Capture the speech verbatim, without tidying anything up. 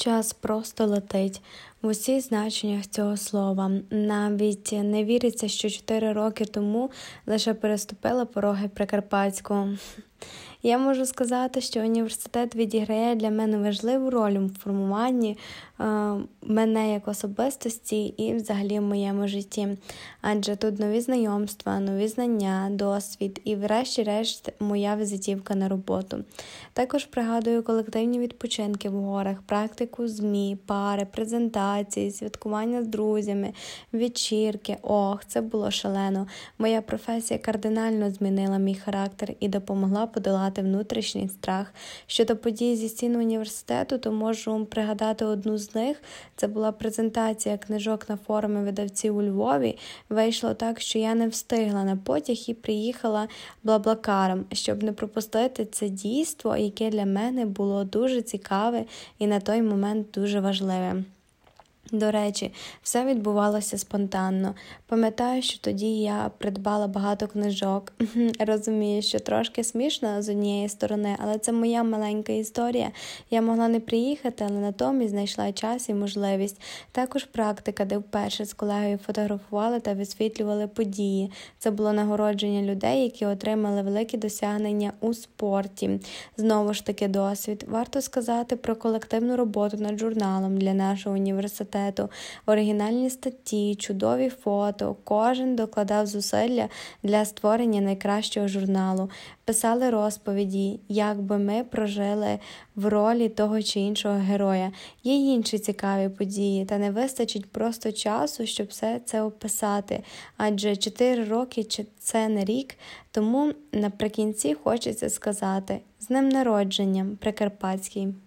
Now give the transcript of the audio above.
Час просто летить в усіх значеннях цього слова. Навіть не віриться, що чотири роки тому лише переступила пороги Прикарпатського. Я можу сказати, що університет відіграє для мене важливу роль у формуванні е, мене як особистості і взагалі в моєму житті. Адже тут нові знайомства, нові знання, досвід і врешті-решт моя візитівка на роботу. Також пригадую колективні відпочинки в горах, практику ЗМІ, пари, презентації, святкування з друзями, вечірки. Ох, це було шалено. Моя професія кардинально змінила мій характер і допомогла подолати внутрішній страх. Щодо подій зі стін університету, то можу пригадати одну з них. Це була презентація книжок на форумі видавців у Львові. Вийшло так, що я не встигла на потяг і приїхала блаблакаром, щоб не пропустити це дійство, яке для мене було дуже цікаве і на той момент дуже важливе. До речі, все відбувалося спонтанно. Пам'ятаю, що тоді я придбала багато книжок. Розумію, що трошки смішно з однієї сторони, але це моя маленька історія. Я могла не приїхати, але натомість знайшла час і можливість. Також практика, де вперше з колегою фотографували та висвітлювали події. Це було нагородження людей, які отримали великі досягнення у спорті. Знову ж таки досвід. Варто сказати про колективну роботу над журналом для нашого університету. Оригінальні статті, чудові фото. Кожен докладав зусилля для створення найкращого журналу. Писали розповіді, як би ми прожили в ролі того чи іншого героя. Є інші цікаві події, та не вистачить просто часу, щоб все це описати. Адже чотири роки – це не рік, тому наприкінці хочеться сказати: з днем народження, Прикарпатський!